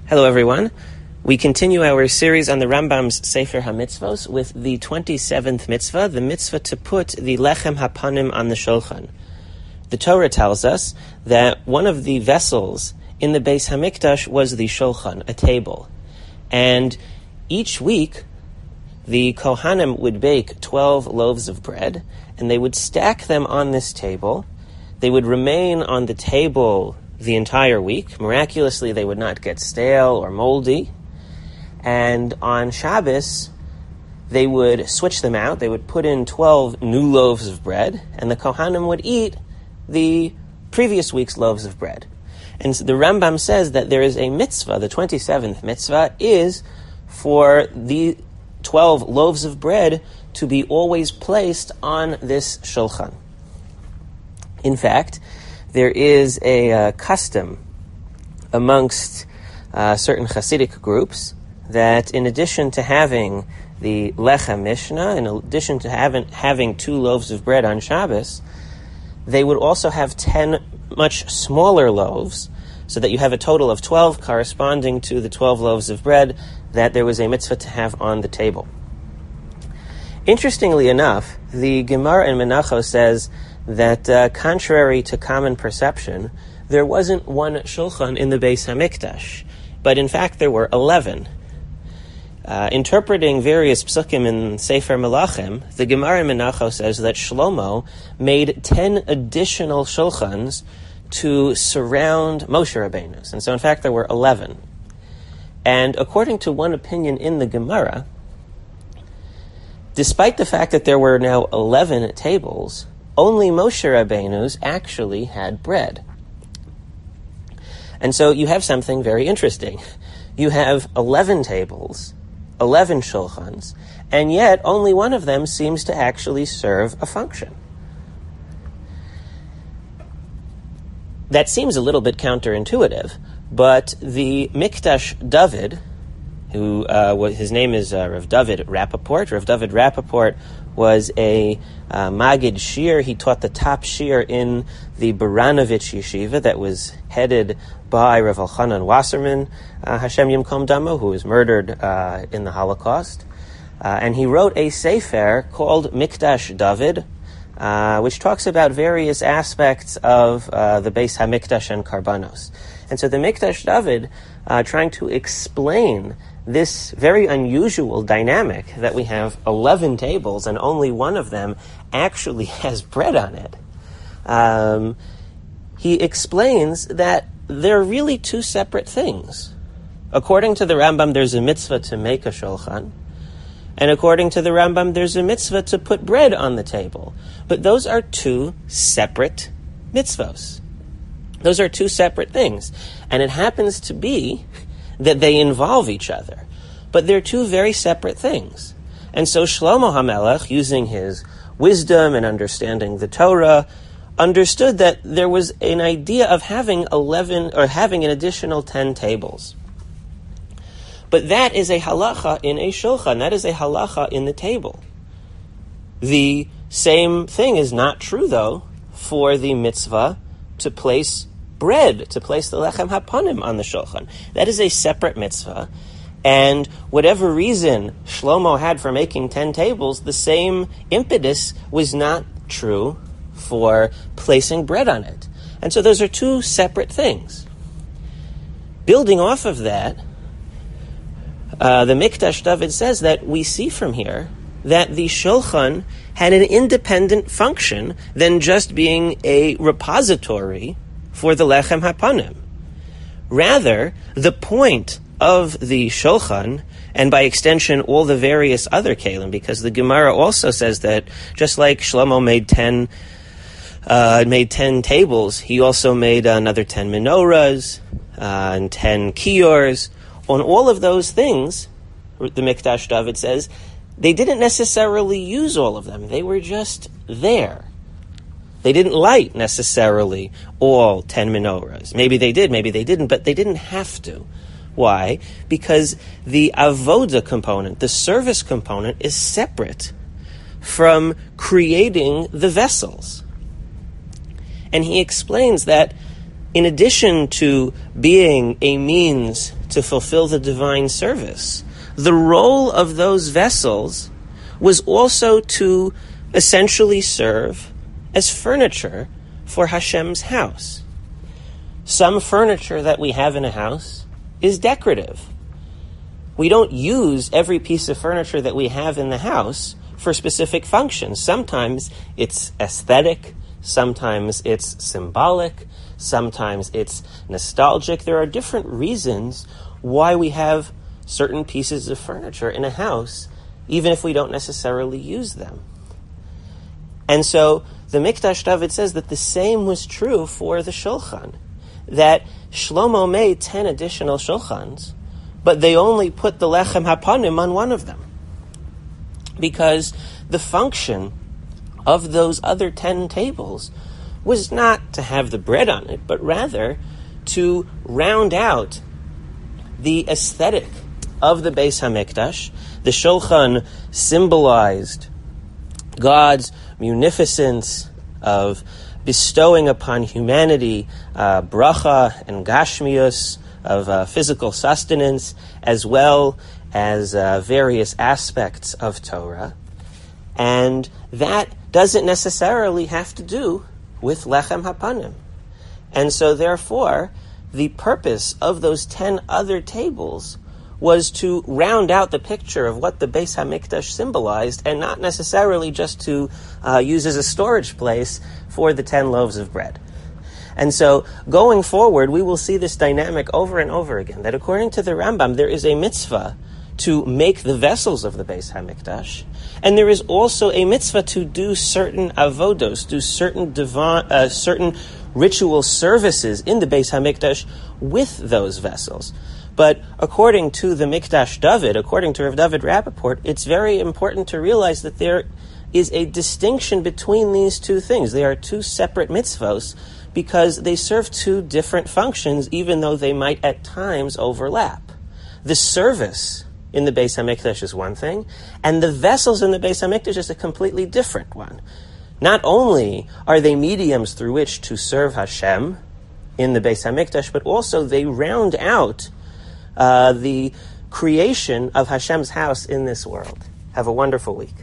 Hello, everyone. We continue our series on the Rambam's Sefer HaMitzvos with the 27th mitzvah, the mitzvah to put the Lechem HaPanim on the Shulchan. The Torah tells us that one of the vessels in the Beis HaMikdash was the Shulchan, a table. And each week, the Kohanim would bake 12 loaves of bread, and they would stack them on this table. They would remain on the table the entire week. Miraculously, they would not get stale or moldy. And on Shabbos, they would switch them out. They would put in 12 new loaves of bread, and the Kohanim would eat the previous week's loaves of bread. And the Rambam says that there is a mitzvah, the 27th mitzvah, is for the 12 loaves of bread to be always placed on this shulchan. In fact, there is a custom amongst certain Hasidic groups that in addition to having the Lechem Mishnah, in addition to having 2 loaves of bread on Shabbos, they would also have 10 much smaller loaves, so that you have a total of 12 corresponding to the 12 loaves of bread that there was a mitzvah to have on the table. Interestingly enough, the Gemara in Menachos says that contrary to common perception, there wasn't one shulchan in the Beis HaMikdash, but in fact there were 11. Interpreting various psukim in Sefer Melachim, the Gemara in Menachos says that Shlomo made 10 additional shulchans to surround Moshe Rabbeinu's, and so in fact there were 11. And according to one opinion in the Gemara, despite the fact that there were now 11 tables, only Moshe Rabbeinu's actually had bread. And so you have something very interesting. You have 11 tables, 11 shulchans, and yet only one of them seems to actually serve a function. That seems a little bit counterintuitive, but the Mikdash David, who his name is Rav David Rappaport. Rav David Rappaport was a Magid Shir. He taught the top Shir in the Baranovich Yeshiva that was headed by Rav Elchanan Wasserman, Hashem Yimkom Damo, who was murdered in the Holocaust. And he wrote a sefer called Mikdash David, which talks about various aspects of the Beis HaMikdash and Karbanos. And so the Mikdash David, trying to explain this very unusual dynamic that we have 11 tables and only one of them actually has bread on it, he explains that they're really 2 separate things. According to the Rambam, there's a mitzvah to make a shulchan, and according to the Rambam, there's a mitzvah to put bread on the table. But those are 2 separate mitzvahs. Those are 2 separate things. And it happens to be that they involve each other. But they're 2 very separate things. And so Shlomo HaMelech, using his wisdom and understanding the Torah, understood that there was an idea of having 11 or having an additional 10 tables. But that is a halacha in a shulchan. That is a halacha in the table. The same thing is not true, though, for the mitzvah to place bread, to place the lechem hapanim on the shulchan. That is a separate mitzvah. And whatever reason Shlomo had for making 10 tables, the same impetus was not true for placing bread on it. And so those are 2 separate things. Building off of that, the Mikdash David says that we see from here that the shulchan had an independent function than just being a repository for the lechem hapanim. Rather, the point of the shulchan, and by extension all the various other kelim, because the Gemara also says that just like Shlomo made 10 tables, he also made another 10 menorahs and 10 kiyors. On all of those things, the Mikdash David says, they didn't necessarily use all of them. They were just there. They didn't light necessarily all 10 menorahs. Maybe they did, maybe they didn't, but they didn't have to. Why? Because the avoda component, the service component, is separate from creating the vessels. And he explains that in addition to being a means to fulfill the divine service, the role of those vessels was also to essentially serve as furniture for Hashem's house. Some furniture that we have in a house is decorative. We don't use every piece of furniture that we have in the house for specific functions. Sometimes it's aesthetic, sometimes it's symbolic, sometimes it's nostalgic. There are different reasons why we have certain pieces of furniture in a house, even if we don't necessarily use them. And so the Mikdash David says that the same was true for the Shulchan, that Shlomo made 10 additional Shulchans, but they only put the Lechem Hapanim on one of them, because the function of those other 10 tables was not to have the bread on it, but rather to round out the aesthetic of the Beis HaMikdash. The Shulchan symbolized God's munificence of bestowing upon humanity bracha and gashmius, of physical sustenance, as well as various aspects of Torah. And that doesn't necessarily have to do with Lechem Hapanim. And so therefore, the purpose of those 10 other tables was to round out the picture of what the Beis HaMikdash symbolized, and not necessarily just to use as a storage place for the 10 loaves of bread. And so, going forward, we will see this dynamic over and over again, that according to the Rambam, there is a mitzvah to make the vessels of the Beis HaMikdash, and there is also a mitzvah to do certain avodos, do certain ritual services in the Beis HaMikdash with those vessels. But according to the Mikdash David, according to Rav David Rappaport, it's very important to realize that there is a distinction between these two things. They are two separate mitzvos because they serve two different functions, even though they might at times overlap. The service in the Beis HaMikdash is one thing, and the vessels in the Beis HaMikdash is a completely different one. Not only are they mediums through which to serve Hashem in the Beis HaMikdash, but also they round out the creation of Hashem's house in this world. Have a wonderful week.